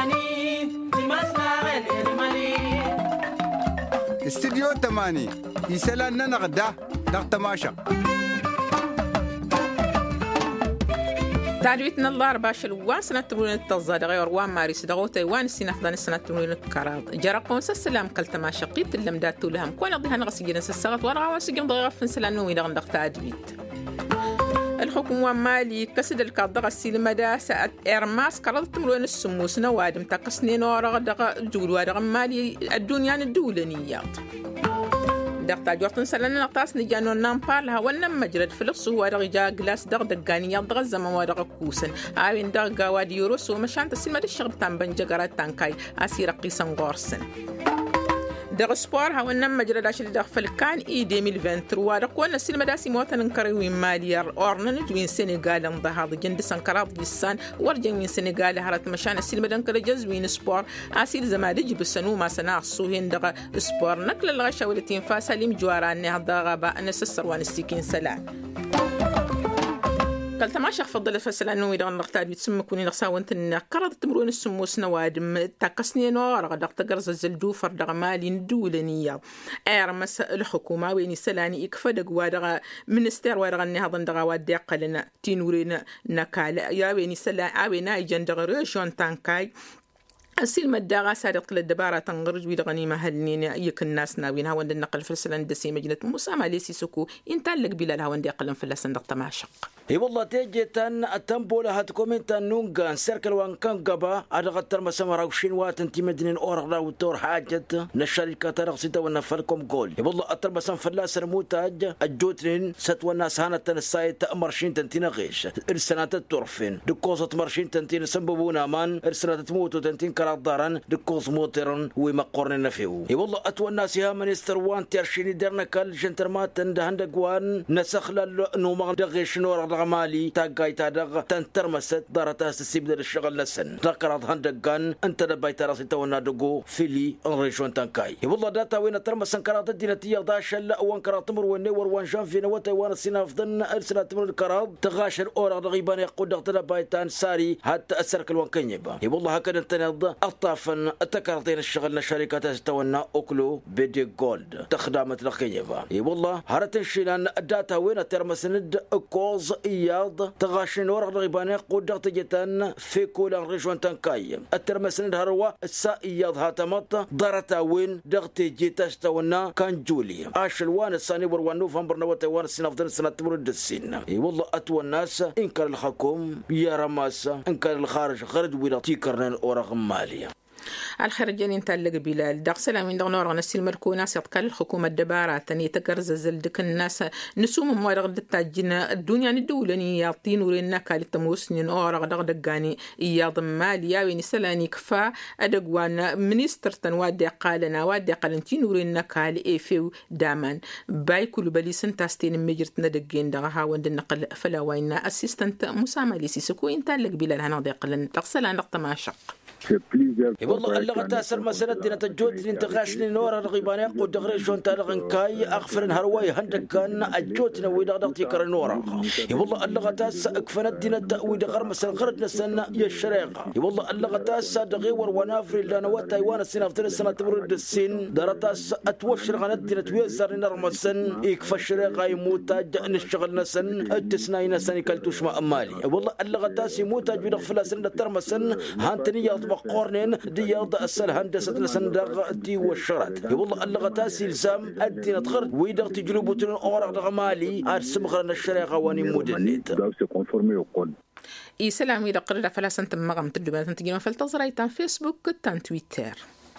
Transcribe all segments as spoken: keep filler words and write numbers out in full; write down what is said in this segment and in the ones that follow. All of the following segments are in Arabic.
استديو تماني يسألنا نغدا دغ تماشا تعريتنا الله رباش الوان سنة تمرين التزاد غير وان مارس دغوتي وان السنة فضان السنة تمرين الكراد جرقون سلام قلت ما شقيت اللي مداتو لهم كون أضيها نغسي جنس السغط ورغا واسجم ضيغا فنسلان نوي دغن دغ تعدويت الحكومة مالي كسد الكادغ السيلمدا ساعة إرماس قرض تمرين السموس نوادم تقسنين ورغا دغ جول ورغا مالي الدنيا الدولانيات دقتا جورتن سلنا نقطاس نجانو نامبالها ونم مجرد فلقس هو رجا جلاس دغ دغاني يضغ الزمان ورغ كوسن عاوين دغ غوادي يوروس ومشان تسلمة الشغل تنبن جغرات تانكاي أسير قيسن غورسن دغ سبور هونم مجرد عشر دغ فلكان إي ألفين وعشرين وثلاثة ركونا السلمة داسي موطن نكروين ماليار أورنا نجوين سنغال انضهاض جند سنكراب جسان ورجن من سنغال هرت مشان السلمة دنكر جزوين سبور أسير زمادج بسنو ما سنا الصوهين دغ سبور نقل الغشا ولتين فاسليم جواراني هذا غابا أنس السروان السكين سلام قلت ما شخ فضل فسلا انه اذا نختار بتسمى كوني نخساونت ان قرض تمرون السموس نوادم تاقسني نور غدا تقرز الزلدو فرد مالي ندولنيه ارمس الحكومه وين سلاني يكفدق وادغ منستر وادغني هذا ندغ وادي قلنا تينورين نكال يا وين سلا اوينا يجندغ ريشون تانكاي السلمة الداغا سارق للدبارة تنغرج ويدغني مهلنين يك الناس ناوين هاوند النقل فلسلان دسي مجنة مسامة ليسي سكو ينتالك بلال هاوند يقلن فلسان دق تماشق اي والله تيجي تن التنبولة هاتكومين تنونغان سيركل وان كان قبا ادغت ترمسا مراوشين واتن تيمدنين اورغ وتور حاجة الشركة ترغسيتا ونفلكم قول اي والله الترمسا فلاس رموتاج الجوترين ستوى الناس هانة السايت مرشين تنتين غيش ارسنات التورفين دكوصة مرشين تنتين سنبوبونا مان ارسنات تموتو تنتين كراداران دكوص موترن ومقورن فيه اي والله اتوى الناس يا منستر وان تيرشيني درنا كال جنترمات تندهندق وان نسخل نوما دغيش نور غمالي تاقاي تادغ تنترمست دارتا سيبدل الشغل لسن ذكرت هندقان انت دباي تراسي تونا دغو فيلي انريشون تانكاي والله داتا وين ترمسن كرات الدينتيه داشل وان كرات تمر وين ور وان شان فينا وتا وان سينافدن ارسلت تمر الكرات تغاشر اور رغيبان يقود دباي تان ساري حتى السركل وان كنيبا والله هكذا تنض اطافن التكرتين الشغل الشركات تونا اوكلو بيدي جولد تخدمت لكنيبا والله هرتن شيلان داتا وين ترمسند كوز إياض تغاشين ورق رغباني قدر تجتن في كل رجوان تنكاي الترمسند هروا السا إياض هاتمط دارتا وين دغتي جيتاش تونا كان جولي عاشلوان الثاني وروان نوفمبر نوتوان السنافدن سنة تمرد السن اي والله أتوى الناس إنكر الحكوم يا رماسة إنكر الخارج خرج ولا تيكرن ورق مالية الخرجين ينتلق بلال دق سلام من دغنور نسي المركونة سيتقال الحكومة الدبارات تاني تقرز زلدك الناس نسوم موارغ دتاجنا الدنيا ندولني يعطين ورينا كالتموسنين أورغ دغ دقاني إياض ماليا وين سلاني كفا أدقوان منيستر تنوادي قالنا وادي قالنتين ورينا كال إيفيو دامان باي كل بليسن تاستين مجرتنا دقين دغها وند النقل فلا وين أسيستنت مسامة ليسي سكو ينتلق بلال هنا دقلن دق سلام نقطة ما شق والله اللغة تاسر مسألة دينة الجود لانتغاشني نورا رغيباني قد دغريشون تالغن كاي أغفرن هرواي هندك كان الجود نوي دغدغتي كار نورا والله اللغة تاس أكفنت دينة تأوي دغر مسألة خرج نسنا يشريقة والله اللغة تاس دغيور ونافري لانوات تايوان السنة في السنة تبرد السن دارتاس أتوشر غنت دينة ويزر نرمسن يكفى الشريقة يموتاج نشغل نسن التسناي نسن كالتوش ما أمالي والله اللغة تاس يموتاج بيدغفل سنة ترمسن هانتني يطبق قرنين دياض أسل هندسة السندق تي والشرط والله اللغة تاسي لزام الدين تخرج ويدغ تجلبوا تلون أورق دغمالي أرسم غرنا الشريعة واني مودنيت إي سلام إذا قرر فلا سنتم مغم تدبان تنتجي فلتظري تان فيسبوك تان تويتر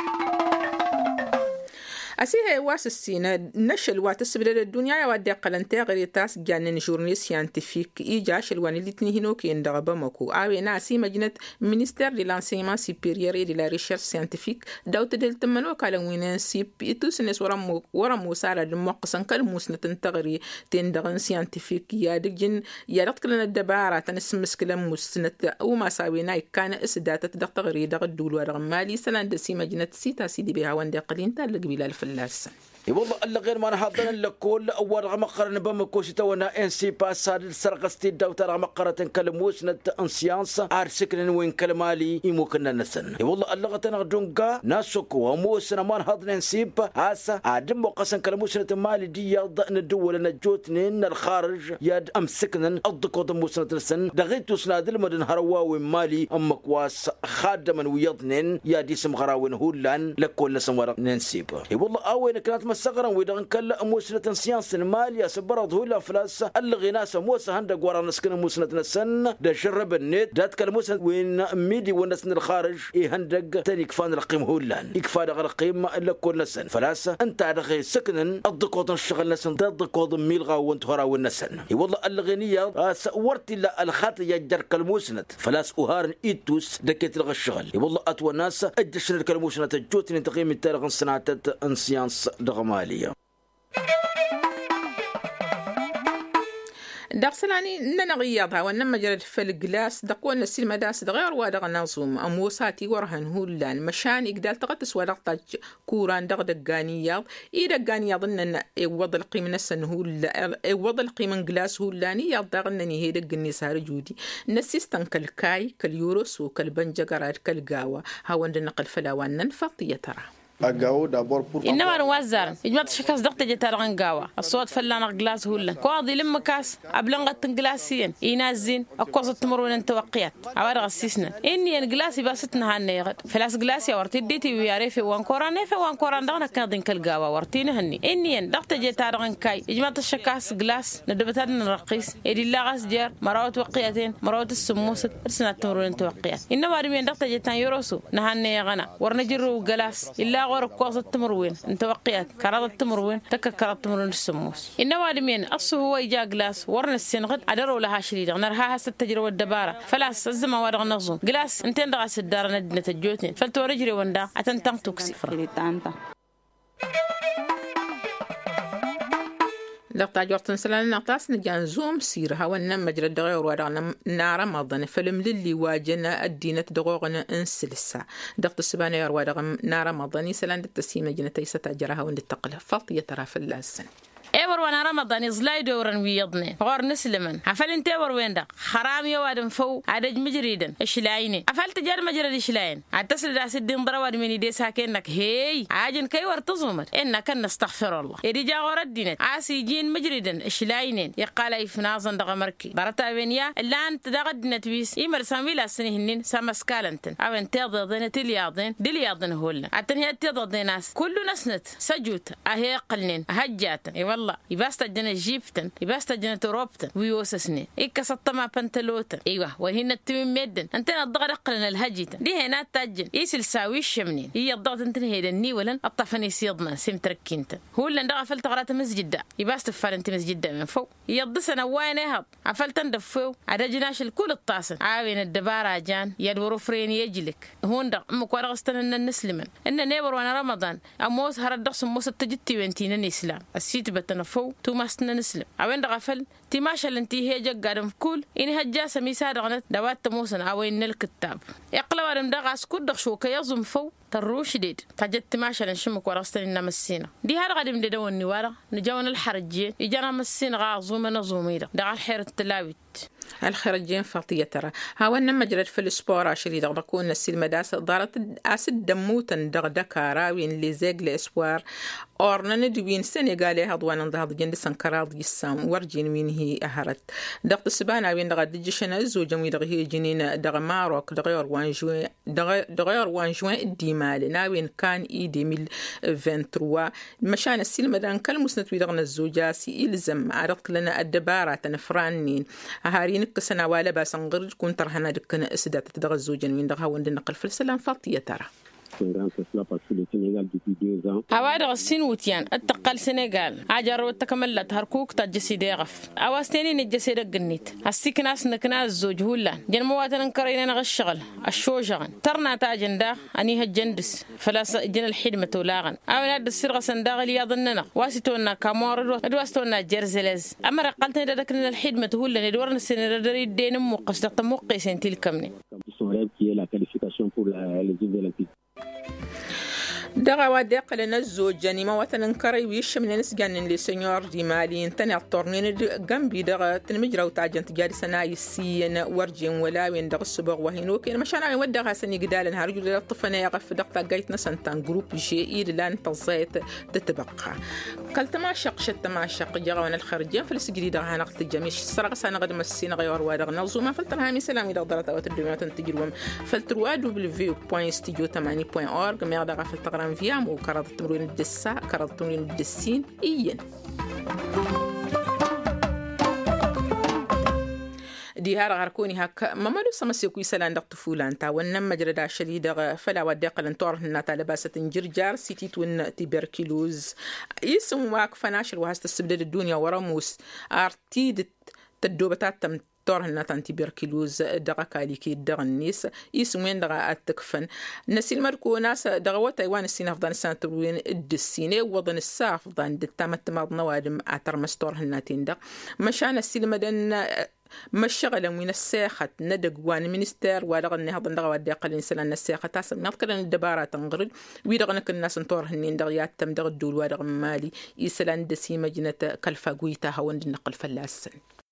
أسيها واس السينة نشل واتسبل الدنيا يودي قلنتي غير تاس جانن جورني سيانتيفيك إيجاش الوان اللي تنهينو كين دغبا مكو أوي ناسي مجنة مينيستير دي لانسيمان سيبيريور دي لا ريشيرش سيانتيفيك داوت ديل تمنو كالوين سيب يتوسنس ورا ورا موسارة دموقسن كالموسنة تنتغري تندغن سيانتيفيك يا دجن يا رتكلنا الدبارة تنسم مسكلم موسنة وما ساوينا كان اسدات تدغري دغ الدول ورغم مالي سلان دسي مجنة سيتا سيدي بها وندي قلين تالق بلا الفلاس والله اللي غير ما نحضن لكل أول رغم قرن بمكوش تونا إن سي باس هذا السرقة ستيد دو ترى مقرة كلموش نت أنسيانس عارسكن وين كلمالي يمكن نسن والله اللي غتنا جونجا ناسك وموسنا ما نحضن نسيب عسى عدم وقسن كلموش نت مالي دي يض ندول نجوتنين الخارج يد أمسكن أضقط موسنا نسن دغيت سناد المدن هرواوي مالي أمك واس خادما ويضنن يا دي سم غراوين هولان لكل نسمر ننسيب والله أوين كانت مسقرا ويدغن كلا موسنا سيانس ماليا سبرض هولا فلاس اللي ناس موسى هندق ورا نسكن موسى نسن دا شرب النت دا تكلموس وين ميدي ونسن الخارج اي هندق تاني كفان القيم هولان يكفى دا القيم الا كل نسن فلاس انت دغي سكنن الضقوط الشغل نسن الضقوط ميلغا وانت هرا والنسن اي والله الغنيه ورتي لا الخاط يجر كلموسنت فلاس اهار ايتوس دكيت الغ الشغل اي والله اتوا ناس ادش الكلموسنت جوتني تقييم التاريخ صناعه انسيانس دغماليه دقسلاني ننا غياضها ونما جرد في الجلاس دقونا السينما داس غير وادغ نظم أموساتي ورهن هولان مشان يقدر تغطس ورقة كوران دغ دقانياض إذا دقانياض إن وضع القيمة نسن هولا وضع القيمة جلاس هولاني يضغ إنني هي دقني صار جودي نسيستن كالكاي كاليوروس وكالبنجا قرار كالجاوة هون نقل فلاوان ننفطي ترى إنما نوزر إجماع شخص دقت جتارغن جاوا الصوت فلان جلاس هولا قاضي لما كاس أبلغت جلاسين ينزين أقصد تمرون أنت وقيت عوارض السيسنا إني الجلاس باستنا هالنيغد فلاس جلاسي ورتي ديتي ويعرف وانكوران في وانكوران دغنا كادين كالجاوا ورتينا هني إني دقت جتارغن كاي إجماع الشخص جلاس ندبتنا نرقيس إدي لاغس جار مراوت وقيتين مراوت السموس رسنا تمرون أنت وقيت إنما رمين دقت جتان يروسو نهالنيغنا ورنجرو جلاس إلا غور قوس التمروين انت وقيات كراد التمروين تك كراد التمروين السموس إنما لمين أصله هو يجا جلاس ورن السنغد عدروا لها شريدة نرها هس التجربة الدبارة فلاس الزما ورغ نغزون جلاس انتين رأس الدار ندنة الجوتين فلتورجري وندا أتنتم تكسفر لقطة جورتن سلان نقطاس نجان زوم سيرها ونم مجرد دغير ورغنا نار مضن فيلم للي واجنا الدينة دغوغنا انسلسا دقت السبانة يروى دغم نار مضني سلان التسيمة جنة تيسة تأجرها وندتقلها فاطية ترى في اللاسن ايور وانا رمضان زلاي دورن ويضني غور نسلمن عفل انت ايور وين دق حرام يا وادم فو عدج مجريدن اشلايني عفل تجار مجرد اشلاين اتصل راس الدين ضرواد من يدي ساكنك هي عاجن كي ورتزمت انك نستغفر الله يدي جا غور الدين عاسي جين مجريدن اشلاينين يقال اي فنازن دغ مركي برتا بينيا الا انت دغدنا تبيس يمر ساميلا سنهنين سمسكالنتن او انت ضدنا تلياضين دلياضن هول اتنهي تضد ناس كل نسنت سجوت اهي قلنين هجات والله يباستا جنا جيبتن يباستا جنا تروبتن ويوسسني إكسطت مع بنتلوتن أيوة وهنا التوين ميدن أنتنا الضغط قلنا الهجيتن دي هنا تاجن يسل ساوي الشمنين هي الضغط أنتنا هيدا النيولن الطفني سيضنا سيم تركينتن هو اللي ندغ فلت غرات مسجد دا يباستا فالنت مسجد من فوق يضسنا وين يهب عفلت ندفو على جناش الكل الطاسن عاوين الدبارة جان يدورو فرين يجلك هون دغ مكوارغ استنن النسلمن إن نيبر وانا رمضان أموس هردقس موس التجتي وانتين الإسلام السيت بتنا فو توماسنا نسلم عوين دغفل تماشى الانتي هي جقادم كل إن هجا سميسا دغنت دوات تموسن عوين الكتاب يقلوا دم دغاس كل دغشو كيظم فو تروش ديد تجت تماشى لنشمك ورستن نمسينا دي هذا قديم دي دون نوارا نجاون الحرجين يجانا مسينا غازوم نظوميدا دغ الحير التلاويت الخرجين فاطية ترى هاونا مجرد في السبورة شريد غرقون السلمة داس دارت أسد دموتن دغ دكاراوين اللي زيق لإسوار أورنا ندوين سنغالي هضوانا ضهض جند سنكراض يسام ورجين وين هي أهرت دغ السبانا وين دغ دجشنا الزوجة وين دغ هي جنين دغ ماروك دغير وانجوين دغير وانجوين الديمال ناوين كان إيدي ميل فنتروا مشان السلمة دان كالمسنت ويدغنا الزوجاسي إلزم عرضت لنا الدبارة تنفرانين هاري نكسنا ولا باس نغرج كون ترهنا دكنا اسدات تدغ الزوجين وين دغها وين نقل في السلام فاطية ترى هوادغ السين وتيان التقال سنغال عجر وتكملت هركوك تجسيدي غف اواستيني نجسيد الجنيت السيك ناس نكنا الزوج هولا جن مواتن انكرينا نغشغل الشوجغن ترنا تاجندا اني هجندس فلا جن الحدمه ولاغن او ناد السرغه سنداغ يظننا واسيتونا كامور ادواستونا جرزلز اما قلت دكنا الحدمه هولا ندور نسن دري دين موقس دقت موقسين تلكمني دغا وداق لنا الزوج جاني ما وثن كري ويش من نسجن لي سنيور دي مالين تاني الطرنين جنبي دغا تنمجرا وتاجن تجاري سناي السين ورجين ولا وين دغ السبغ وهينو كين مشان انا ودغا سني قدال نهار رجل الطفنا يقف دقتا جايتنا سنتان جروب جي اي لان تزيت تتبقى قلت ما شق شت ما شق جرا وانا الخارجين فلس جديد انا قلت الجميش سرق سنه غد مسين غير وادغ نظوما فلتر هامي سلام اذا قدرت او تدوما تنتجروا فلتر دبليو بوينت ستوديو ثمانية بوينت اورج ما دغا فلتر فيام وكرد التمرين الدسا كرد التمرين الدسين إيين دي هار غاركوني هك ما مالو سمسي كوي سلان دق طفولان تا ونم مجردا شديدة فلا وداق لنطور هنا لباسة جرجار سيتي تون تبركلوز اسم واك فناشر وهست السبدة الدنيا ورموس ارتيد تدوبتات تم طورهن تانتي بيركيلوز دغا كاليكي دغا النيس يسمين دغا التكفن نسيل مركو ناس دغا وتايوان السين افغانستان تروين الدسيني وضن الساف ضان دتامت مرض نوادم اتر مستورهن تندغ مشان السيل مدن مشغل من الساخة ندق وان منستر ودغا نهضن دغا ودي قلين سلان الساخة تاسم نذكر ان الدبارة تنغرد ويدغنك الناس نطورهن دغ ياتم دغ الدول ودغ مالي يسلان دسي مجنة كالفاقويتا هون نقل فلاسن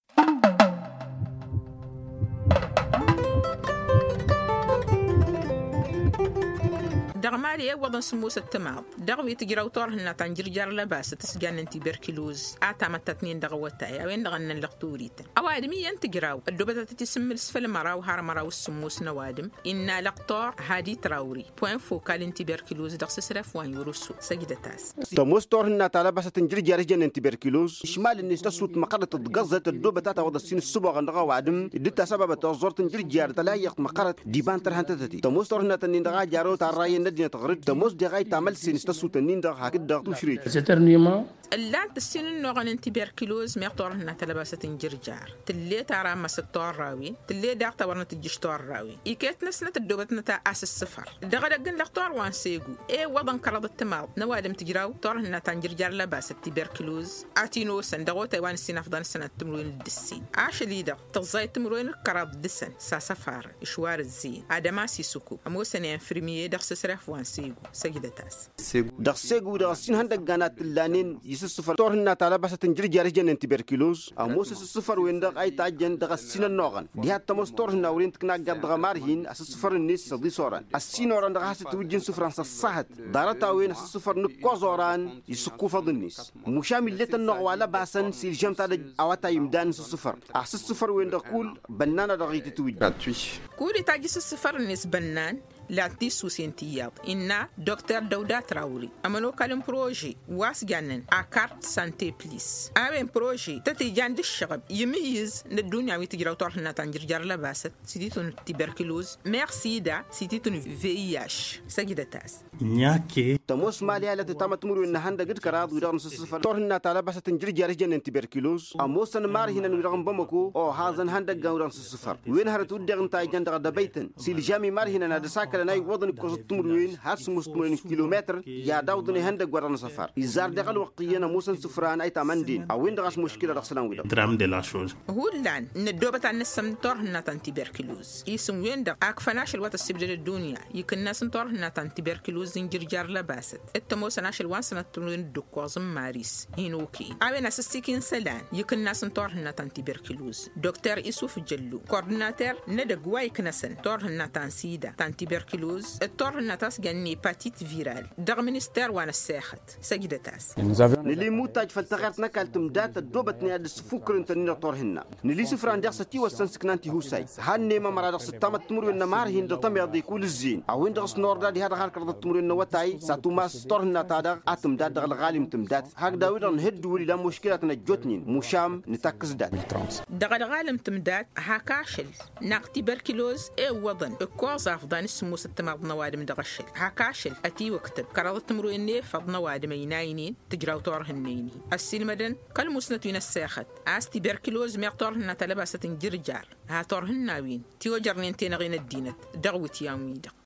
دغمالي وضن سموس التماض دغوي تجرو طورهن تنجر جار لباس تسجان انتي بيركيلوز اعتمد تتنين دغوتاي وين دغن اللقطوريت اوادمي ينتجراو الدوبه تتسمى السفل مراو هار مراو السموس نوادم ان لقطور هادي تراوري بوين فوكال انتي بيركيلوز دغ سسرف وان يورسو سجدتاس تموس طورهن تلباس تنجر جار جن انتي بيركيلوز شمال الناس تصوت مقرة تغزت الدوبه تاتا وض السين الصبغ دغ وادم دتا سبب تزور تنجر جار تلايق مقرة ديبان ترهن تتي تموس طورهن تنين دغ جارو تراي دي تغرد دموز دي غاي تعمل سينستا تنين دغ هكذا تشري سيترنيما اللان تسين النوغن انتي بيركيلوز ميقطور هنا تلباسة جرجار تلي تارا ما ستور راوي تلي داق تورنا تجشتور راوي إيكيت نسنة الدوبتنا تا أس السفر دغا دقن لقطور وان سيقو اي وضن كرض التماض نوادم تجراو طور هنا تنجرجار لباسة تبركلوز اتينو سندغو تايوان السين افضان السنة التمروين الدسين عاش ليدا تغزاي التمروين الكرض دسن سا سفر اشوار الزين ادماسي سوكو امو سنين فرمية دغ سسرف وان سيقو سجدتاس دغ سيقو دغ سين هندق قانات اللانين السفر طورهن تلباسة تنجر جار جن تبركلوز اموس السفر وين دغ اي تاجن دغ السين النوغن دي هات تموس طورهن ورين تكنا دغ مارهين السفر النيس صدي صوران السين وران دغ حس توجين سفران صحت دارتا وين السفر نكو زوران يسكو فض النيس مشامل لت النوغ ولا باسن سيل جمتا اواتا يمدان السفر احس السفر وين دغ كول بنانا دغ يتوج كولي تاجي السفر النيس بنان لا تيسو سنتيات إن دكتور دودا تراوري أمنو كلام بروجي واس جانن أكارت سانتي بليس أبين بروجي تتيجان الشغب يميز الدنيا ويتجرا طرحنا تنجر جار لباسة سيتون تبركلوز ميرسي دا سيتون فياش سجدتاس نياكي تموس ماليا التي تم تمر إن هندا قد كراد ويرغم السفر طرحنا تلباسة تنجر جار جن تبركلوز أموسن مارهن ويرغم بمكو أو هذا هندا جاوران السفر وين هرتود دغن تايجان دغ بيتن سيل جامي مارهن نادساك لناي وضن كوز تمروين هاس مستمرين كيلومتر يا داودني هندق ورنا سفر يزار دغل وقتينا موسن سفران اي تمندين او وين دغاس مشكله دغسلان ويدا درام دي لا شوز هو لان ندوبه تاع النسم طرحنا تاع تبركلوز يسم وين دغ اكفناش الوقت السبدل الدنيا يمكن ناس طرحنا تاع تبركلوز نجرجار لباست التموسناش الوانسنا تمرين دكوز ماريس هينوكي ابينا سستيكين سلان يمكن ناس طرحنا تاع تبركلوز دكتور يوسف جلو كورديناتور ندق واي كنسن طرحنا تاع سيدا تاع تبركلوز الطور النتاس جاني باتيت فيرال دغ منستر وانا الساخت سجدتاس نلي موتاج فلتغرت نكالتم داتا دوبتني اد سفكر انت نينا طورهن نلي سفران دغ ستي وسن سكنانتي هوساي هاني ما مرا دغ ستامت تمر ان مار هند تم يدي كل الزين او وين دغ سنور دادي هذا هار كرد تمر ان وتاي ساتو ما طورهن تا دغ اتم داد دغ الغالم تم دات هاك داوود نهد ولي لا مشكله نجوتني مشام نتاكس دات دغ الغالم تم دات هاكاشل نقتي بركيلوز اي وضن كوز افضان السموس التمر نوادم دغشل هاكاشل أتي وكتب كرادة تمرو إني فض نوادم يناينين تجراو طورهنيني السيلمدن كل مسنتين الساخت أستي بركلوز ميقطورهن تلباسة جرجار ها طورهن ناوين تيوجرنين تينغين الدينت دغوتي ياميدق